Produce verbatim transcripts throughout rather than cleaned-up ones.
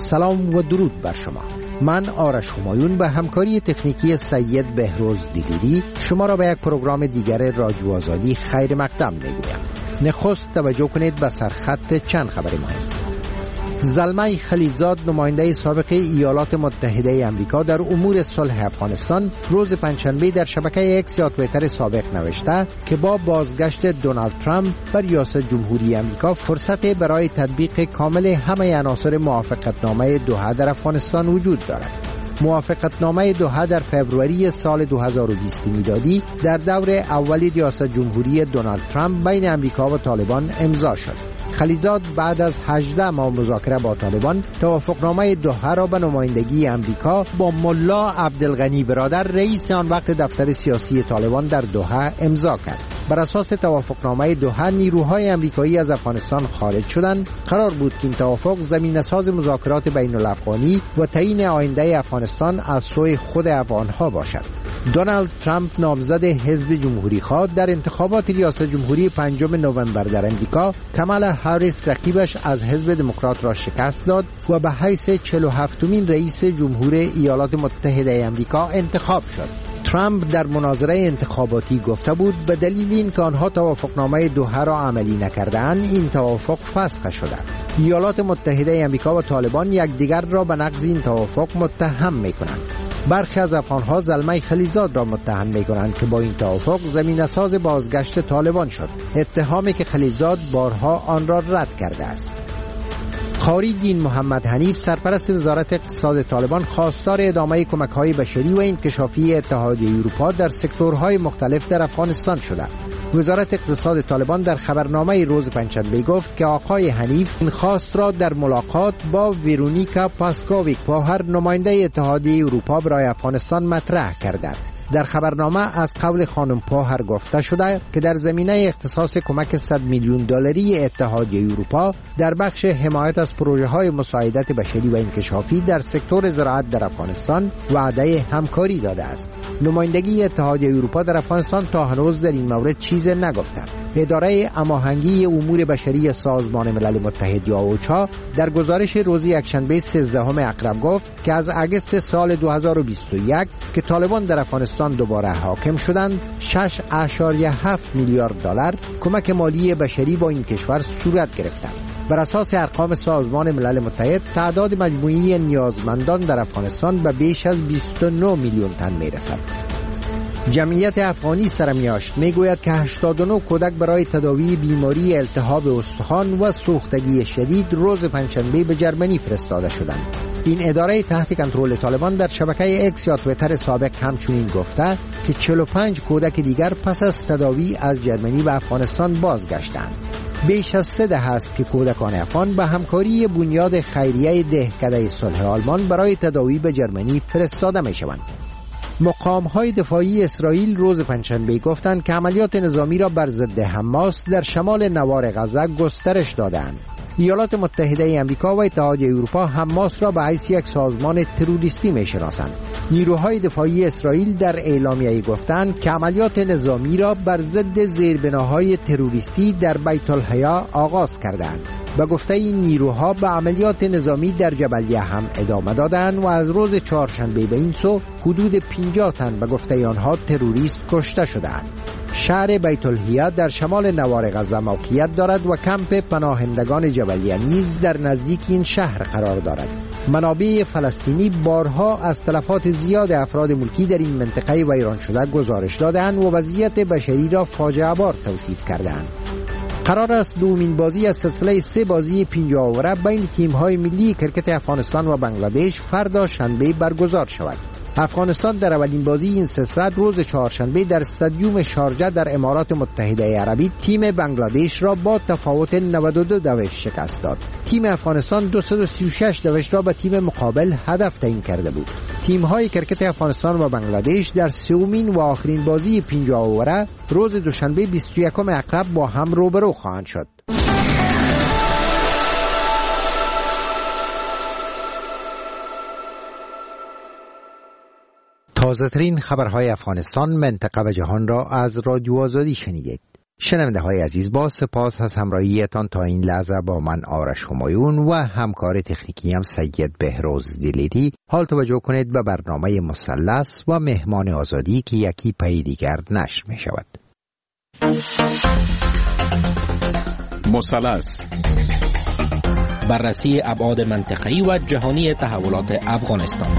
سلام و درود بر شما. من آرش همایون به همکاری تکنیکی سید بهروز دیگری شما را به یک پروگرام دیگر رادیو آزادی خیر مقدم میگویم. نخست توجه کنید به سرخط چند خبر مهم. زلمه خلیلزاد نماینده سابق ایالات متحده آمریکا در امور صلح افغانستان روز پنجشنبه در شبکه اکس یا توییتر سابق نوشته که با بازگشت دونالد ترامپ بر ریاست جمهوری آمریکا فرصت برای تطبیق کامل همه عناصر موافقتنامه دوحه در افغانستان وجود دارد. موافقتنامه دوحه در فوریه سال دو هزار و بیست میلادی در دور اول ریاست جمهوری دونالد ترامپ بین آمریکا و طالبان امضا شد. خلیلزاد بعد از هجده ماه مذاکره با طالبان توافقنامه دوحه را به نمایندگی آمریکا با ملا عبدالغنی برادر رئیس آن وقت دفتر سیاسی طالبان در دوحه امضا کرد. بر اساس توافقنامه دوحه نیروهای آمریکایی از افغانستان خارج شدند. قرار بود که این توافق زمینه‌ساز مذاکرات بین الافغانی و تعیین آینده افغانستان از سوی خود افغانها باشد. دونالد ترامپ نامزد حزب جمهوری خواه در انتخابات ریاست جمهوری پنجم نوامبر در امریکا کامالا هریس رقیبش از حزب دموکرات را شکست داد و به حیث چهل و هفتمین رئیس جمهور ایالات متحده آمریکا انتخاب شد. ترامپ در مناظره انتخاباتی گفته بود به دلیل اینکه آنها توافقنامه دوحه را عملی نکردند این توافق فسخ شده. ایالات متحده آمریکا و طالبان یکدیگر را به نقض این توافق متهم می‌کنند. برخی از افغان‌ها زلمه خلیلزاد را متهم می‌کنند که با این توافق زمینه‌ساز بازگشت طالبان شد، اتهامی که خلیلزاد بارها آن را رد کرده است. قاری دین محمد حنیف سرپرست وزارت اقتصاد طالبان خواستار ادامه کمک‌های بشری و انکشافی اتحادیه اروپا در سکتورهای مختلف در افغانستان شده. وزارت اقتصاد طالبان در خبرنامه روز پنجشنبه گفت که آقای حنیف این خواست را در ملاقات با ویرونیکا پاسکوویک پاهر نماینده اتحادیه اروپا برای افغانستان مطرح کرده. در خبرنامه از قول خانم پاهر گفته شده که در زمینه اختصاص کمک صد میلیون دلاری اتحادیه اروپا در بخش حمایت از پروژه‌های مساعدت بشری و انکشافی در سکتور زراعت در افغانستان وعده همکاری داده است. نمایندگی اتحادیه اروپا در افغانستان تا هنوز در این مورد چیز نگفته. اداره هماهنگی امور بشری سازمان ملل متحد یا اوچا در گزارش روز یکشنبه سیزدهم اکرم گفت که از اگست سال دو هزار و بیست و یک که طالبان در افغانستان دوباره حاکم شدند شش اشاریه هفت میلیارد دلار کمک مالی بشری با این کشور صورت گرفتند. بر اساس ارقام سازمان ملل متحد تعداد مجموعی نیازمندان در افغانستان به بیش از بیست و نه میلیون تن میرسد. جمعیت افغانی سرمیاشت میگوید که هشتاد و نه کودک برای تداوی بیماری التهاب استخوان و سوختگی شدید روز پنجشنبه به جرمنی فرستاده شدند. این اداره تحت کنترل طالبان در شبکه اکس یا توییتر سابق همچنین گفته که چهل و پنج کودک دیگر پس از تداوی از جرمنی به افغانستان بازگشتند. بیش از سه دهه است که کودکان افغان به همکاری بنیاد خیریه دهکده صلح آلمان برای تداوی به جرمنی فرستاده میشوند. مقام‌های دفاعی اسرائیل روز پنجشنبه گفتند که عملیات نظامی را بر ضد حماس در شمال نوار غزه گسترش دادند. ایالات متحده آمریکا و اتحادیه اروپا حماس را به حیث یک سازمان تروریستی می‌شناسند. نیروهای دفاعی اسرائیل در اعلامیه گفتند که عملیات نظامی را بر ضد زیربناهای تروریستی در بیت الحیا آغاز کردند. به گفته این نیروها به عملیات نظامی در جبلیه هم ادامه دادند و از روز چهارشنبه به این سو حدود پنجاه تن به گفته آنها تروریست کشته شدند. شهر بیت الحیا در شمال نوار غزه موقعیت دارد و کمپ پناهندگان جبلیه نیز در نزدیک این شهر قرار دارد. منابع فلسطینی بارها از تلفات زیاد افراد ملکی در این منطقه ویران شده گزارش دادند و وضعیت بشری را فاجعه بار توصیف کردند. قرار است دومین بازی از سلسله سه بازی پنجاه اوره بین تیم‌های ملی کرکت افغانستان و بنگلادش فردا شنبه برگزار شود. افغانستان در اولین بازی این سلسله روز چهارشنبه در استادیوم شارجه در امارات متحده عربی تیم بنگلادش را با تفاوت نود و دو دوش شکست داد. تیم افغانستان دویست و سی و شش دوش را به تیم مقابل هدف تعیین کرده بود. تیم‌های کرکت افغانستان و بنگلادش در سومین و آخرین بازی پنجاه اوره روز دوشنبه بیست و یکم اکرم با هم روبرو خواهند شد. تازه‌ترین خبرهای افغانستان، منطقه و جهان را از رادیو آزادی شنیدید. شنونده های عزیز، با سپاس از همراهیتان تا این لحظه با من آرش همایون و همکار تکنیکی هم سید بهروز دلیری. حال توجه کنید به برنامه مثلث و مهمان آزادی که یکی پی دیگر نشر می شود. مثلث، بررسی ابعاد منطقه‌ای و جهانی تحولات افغانستان.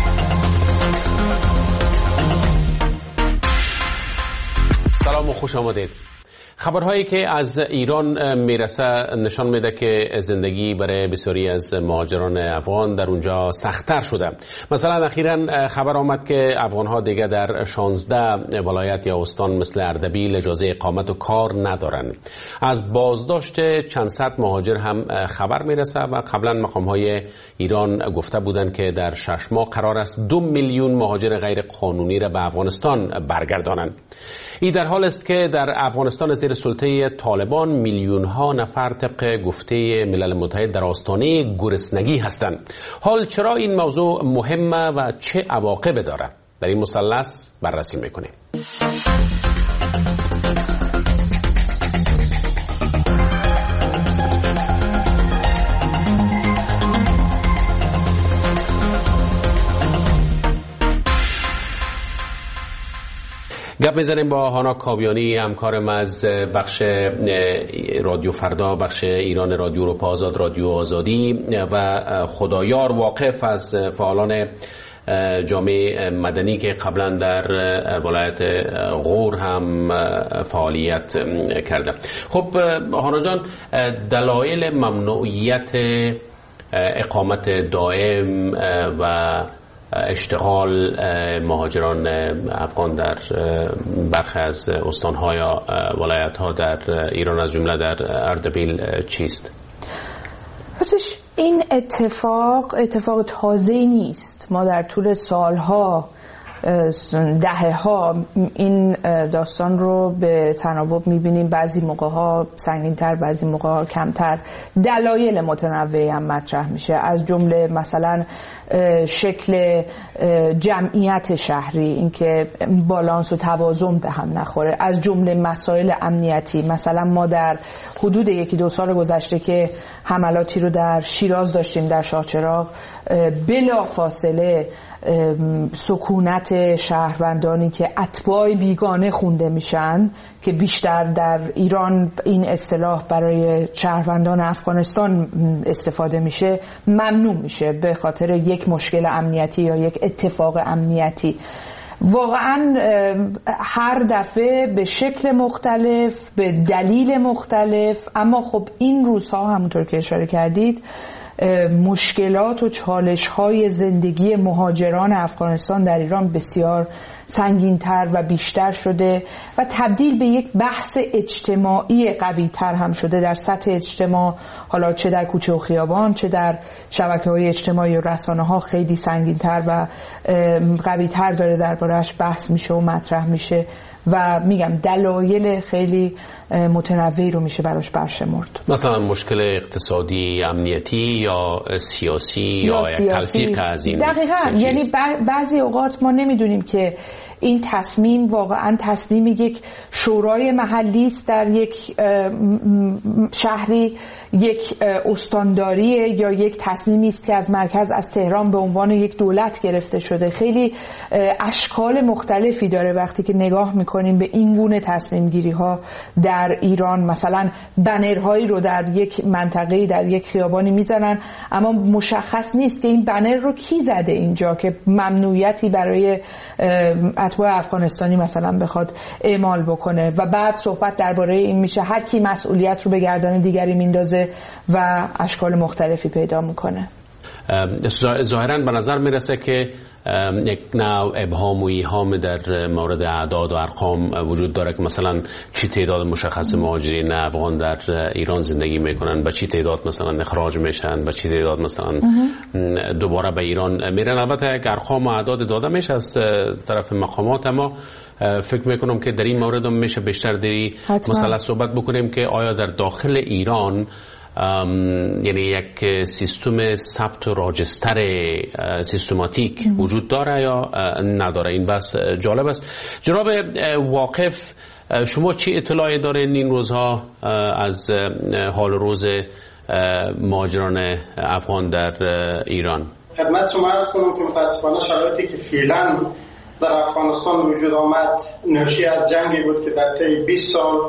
سلام و خوش آمدید. خبرهایی که از ایران میرسه نشان میده که زندگی برای بسیاری از مهاجران افغان در اونجا سخت‌تر شده. مثلا اخیراً خبر آمد که افغان‌ها دیگه در شانزده ولایت یا استان مثل اردبیل اجازه اقامت و کار ندارن. از بازداشت چند صد مهاجر هم خبر میرسه و قبلا مقام‌های ایران گفته بودند که در شش ماه قرار است دو میلیون مهاجر غیر قانونی را به افغانستان برگردانند. این در حال است که در افغانستان زیر سلطه طالبان میلیون ها نفر طبق گفته ملل متحد در آستانه گرسنگی هستند. حال چرا این موضوع مهمه و چه عواقب داره؟ در این مثلث بررسی میکنیم. گپ میزنیم با هانا کاویانی، همکارم از بخش رادیو فردا، بخش ایران رادیو اروپا آزاد، رادیو آزادی، و خدایار واقف از فعالان جامعه مدنی که قبلا در ولایت غور هم فعالیت کرده. خب هانا جان، دلایل ممنوعیت اقامت دائم و اشتغال مهاجران افغان در برخی از استان‌ها یا ولایت‌ها در ایران از جمله در اردبیل چیست؟ راستش این اتفاق اتفاق تازه‌ای نیست. ما در طول سالها دهه ها این داستان رو به تناوب میبینیم، بعضی موقع ها سنگین‌تر، بعضی موقع ها کمتر. دلایل متنوعی هم مطرح میشه، از جمله مثلا شکل جمعیت شهری، اینکه بالانس و توازن به هم نخوره، از جمله مسائل امنیتی. مثلا ما در حدود یکی دو سال گذشته که حملاتی رو در شیراز داشتیم، در شاهچراغ، بلا فاصله سکونت شهروندانی که اتباع بیگانه خونده میشن، که بیشتر در ایران این اصطلاح برای شهروندان افغانستان استفاده میشه، ممنوع میشه به خاطر یک مشکل امنیتی یا یک اتفاق امنیتی. واقعا هر دفعه به شکل مختلف، به دلیل مختلف، اما خب این روزها همونطور که اشاره کردید مشکلات و چالش‌های زندگی مهاجران افغانستان در ایران بسیار سنگین‌تر و بیشتر شده و تبدیل به یک بحث اجتماعی قوی‌تر هم شده در سطح اجتماع، حالا چه در کوچه و خیابان، چه در شبکه‌های اجتماعی و رسانه‌ها خیلی سنگین‌تر و قوی‌تر داره درباره‌اش بحث میشه و مطرح میشه و میگم دلایل خیلی متنوعی رو میشه براش برشمرد. مثلا مشکل اقتصادی، امنیتی یا سیاسی یا, یا تلفیق از این. دقیقاً، یعنی بعضی اوقات ما نمیدونیم که این تصمیم واقعا تصمیم یک شورای محلی است در یک شهری، یک استانداریه، یا یک تصمیمی است که از مرکز، از تهران به عنوان یک دولت گرفته شده. خیلی اشکال مختلفی داره وقتی که نگاه میکنیم به این گونه تصمیم گیری ها در ایران. مثلا بنرهایی رو در یک منطقه‌ای، در یک خیابانی میزنن، اما مشخص نیست که این بنر رو کی زده اینجا که ممنوعیتی برای اتباع افغانستانی مثلا بخواد اعمال بکنه، و بعد صحبت درباره این میشه هر کی مسئولیت رو به گردن دیگری میندازه و اشکال مختلفی پیدا میکنه. ظاهراً به نظر میرسه که یک نوع ابهام و ایهام در مورد اعداد و ارقام وجود داره که مثلا چی تعداد مشخص مهاجرین افغان در ایران زندگی میکنن، با چی تعداد مثلا اخراج میشن، با چی تعداد مثلا دوباره به ایران میرن. البته یک ارقام و اعداد داده میشه از طرف مقامات، اما فکر میکنم که در این مورد هم میشه بیشتر دری مثلا صحبت بکنیم که آیا در داخل ایران یعنی یک سیستم ثبت و راجستر سیستماتیک وجود داره یا نداره. این بس جالب است. جناب واقف، شما چی اطلاعی دارین این روزها از حال روز مهاجران افغان در ایران؟ خدمت شما عرض کنم که متاسفانه شرایطی که فعلا در افغانستان وجود آمد ناشی از جنگی بود که در طی بیست سال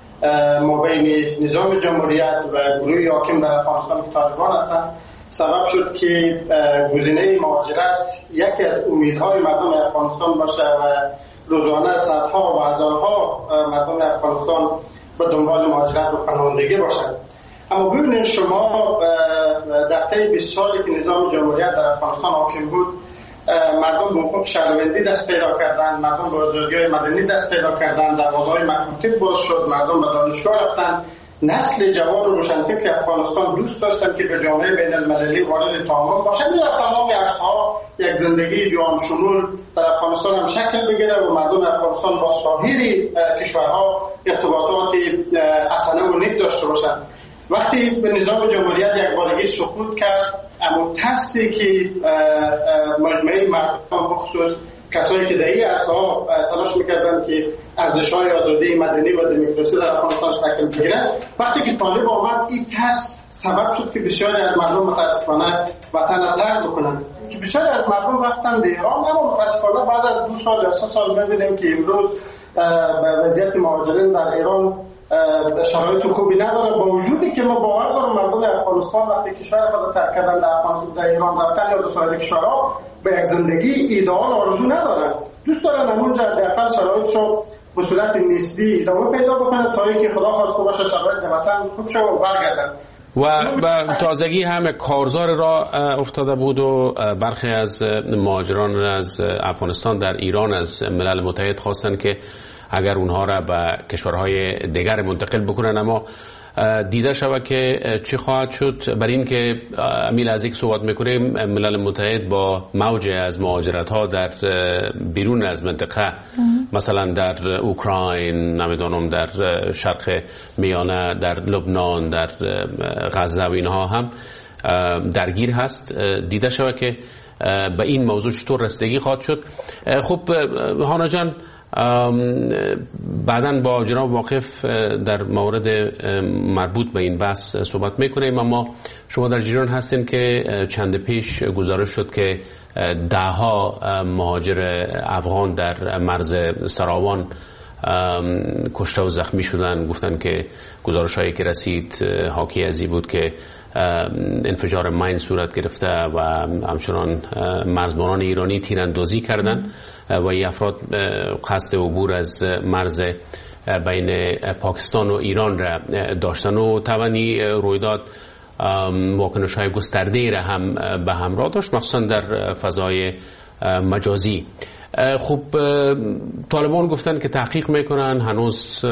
مابین نظام جمهوریت و گروه حاکم در افغانستان که طالبان هستند سبب شد که گزینه مهاجرت یکی از امیدهای مردم افغانستان باشه و روزانه صدها و هزارها مردم افغانستان به دنبال مهاجرت و پناهندگی باشند. اما ببینید شما در طی بیست سالی که نظام جمهوریت در افغانستان حاکم بود مردم به حقوق شهروندی دست پیدا کردند، مردم به آزادی‌های مدنی دست پیدا کردند، دروازه‌های مکاتب باز شد، مردم به دانشگاه رفتند. نسل جوان و روشنفکر افغانستان دوست داشتند که به جامعه بین المللی وارد تعامل باشند. در تمام عرصه‌ها یک زندگی جهان شمول در افغانستان هم شکل بگیره و مردم افغانستان با سایر کشورها ارتباطات حسنه و نیک داشته باشند. وقتی به نظام جمهوریت یک بارگی سقوط کرد، اما ترسی که مجموعه مردم بخصوص کسایی که در این عرصه‌ها تلاش می‌کردند که ارزش‌های آزادی مدنی و دموکراسی در افغانستان شکل بگیرد، وقتی که طالب آمد این ترس سبب شد که بسیاری از مردم متاسفانه وطن را ترک بکنند، که بسیاری از مردم رفتن به ایران. اما متاسفانه بعد از دو سال یا سه سال می‌بینیم که امروز وضعیت مهاجرین در ایران شرایط خوبی نداره، با وجودی که ما باور دارم مردم افغانستان وقتی کشور خود ترک کردن در ایران رفتن یا در سایر کشورها به یک زندگی ایدئال آرزو ندارن، دوست دارن همونجا حداقل شرایطشو به صورت نسبی ادامه پیدا بکنه تا اینکه خدا خواسته باشه شرایط وطن خوب شه و برگردن. و به تازگی هم کارزار را افتاده بود و برخی از مهاجران از افغانستان در ایران از ملل متحد خواستن که اگر اونها را به کشورهای دیگر منتقل بکنن، اما دیده شود که چی خواهد شد. بر این که امیل از یک صحبت میکنیم، ملل متحد با موج از مهاجرت ها در بیرون از منطقه مثلا در اوکراین، نمیدونم در شرق میانه، در لبنان، در غزه و اینها هم درگیر هست. دیده شود که به این موضوع چطور رسیدگی خواهد شد. خب هانا جان، بعداً با جناب واقف در مورد مربوط به این بحث صحبت میکنیم، اما شما در جریان هستین که چند پیش گزارش شد که دهها مهاجر افغان در مرز سراوان کشته و زخمی شدن. گفتن که گزارش هایی که رسید حاکی از این بود که انفجار ماین صورت گرفته و همچنان مرزبانان ایرانی تیراندازی کردند و این افراد قصد عبور از مرز بین پاکستان و ایران را داشتن و توانی رویداد واکنش های گسترده را هم به همراه داشت، مخصوصا در فضای مجازی. خب طالبان گفتن که تحقیق میکنن، هنوز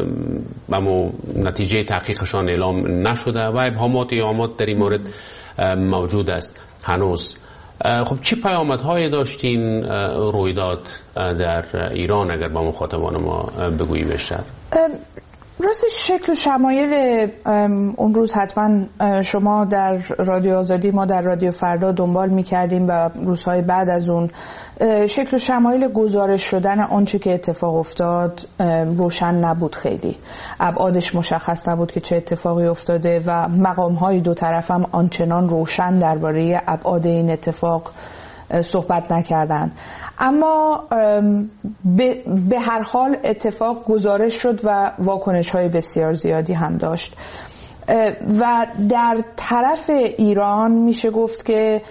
اما نتیجه تحقیقشان اعلام نشده و ابهامات ایامات در این مورد موجود است هنوز. خب چی پیامدهایی داشتین رویداد در ایران اگر با مخاطبان ما بگویی بیشتر؟ راستش شکل و شمایل اون روز حتما شما در رادیو آزادی، ما در رادیو فردا دنبال می‌کردیم و روزهای بعد از اون شکل و شمایل گزارش شدن آنچه که اتفاق افتاد روشن نبود، خیلی ابعادش مشخص نبود که چه اتفاقی افتاده و مقام‌های دو طرف هم آنچنان روشن درباره ابعاد این اتفاق صحبت نکردن. اما به هر حال اتفاق گزارش شد و واکنش‌های بسیار زیادی هم داشت و در طرف ایران میشه گفت که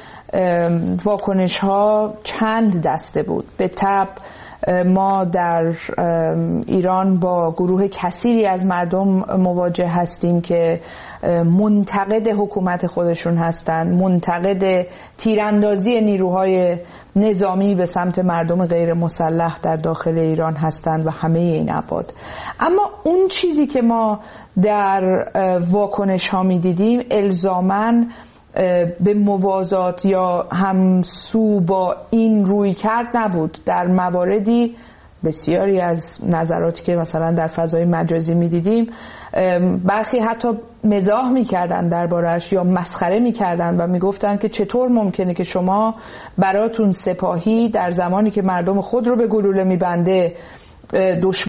واکنش‌ها چند دسته بود. به طبع ما در ایران با گروه کثیری از مردم مواجه هستیم که منتقد حکومت خودشون هستند، منتقد تیراندازی نیروهای نظامی به سمت مردم غیر مسلح در داخل ایران هستند و همه این ابعاد. اما اون چیزی که ما در واکنش ها می دیدیم الزاماً به موازات یا همسو با این روی کرد نبود. در مواردی بسیاری از نظراتی که مثلا در فضای مجازی می دیدیم برخی حتی مزاح می کردن دربارش یا مسخره می کردن و می گفتن که چطور ممکنه که شما براتون سپاهی در زمانی که مردم خود رو به گلوله می بنده دشمن